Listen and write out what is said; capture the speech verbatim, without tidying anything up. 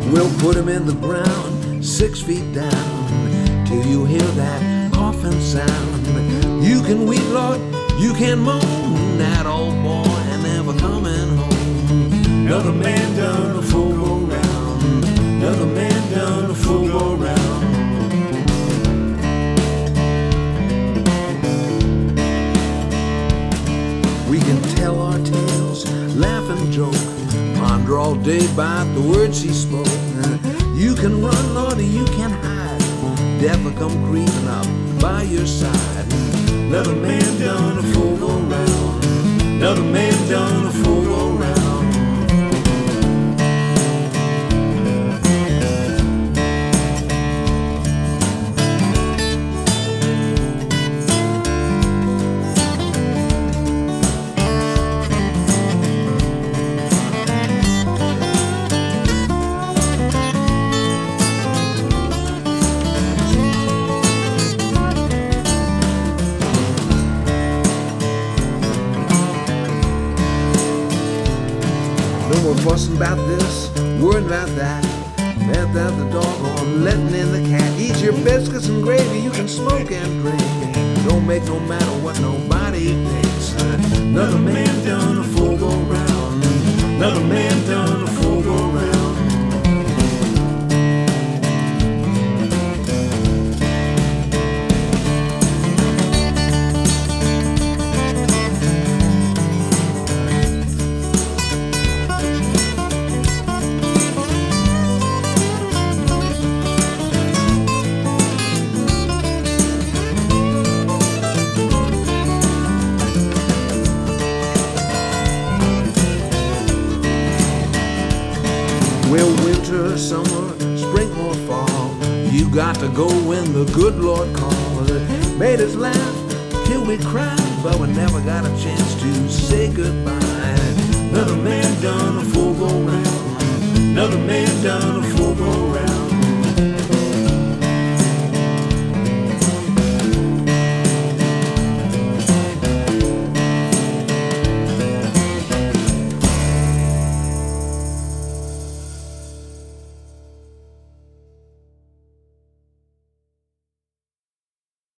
We'll put him in the ground, six feet down, till you hear that coffin sound. You can weep, Lord, you can moan, that old boy ain't never coming home. Another man done a full go round, another man done a full go round. We can tell our tales, laugh and joke, ponder all day about the words he spoke. You can run, Lord, or you can hide, death will come creeping up by your side. Another man done a full go round, another man done a full go round. No more fussing about this, worrying about that. Let out the dog on letting in the cat. Eat your biscuits and gravy, you can smoke and drink. Don't make no matter what nobody thinks. Another man done a full go round, another man done a full go round. Well, winter, summer, spring or fall, you got to go when the good Lord calls. It made us laugh till we cried, but we never got a chance to say goodbye. Another man done a full go round, another man done a full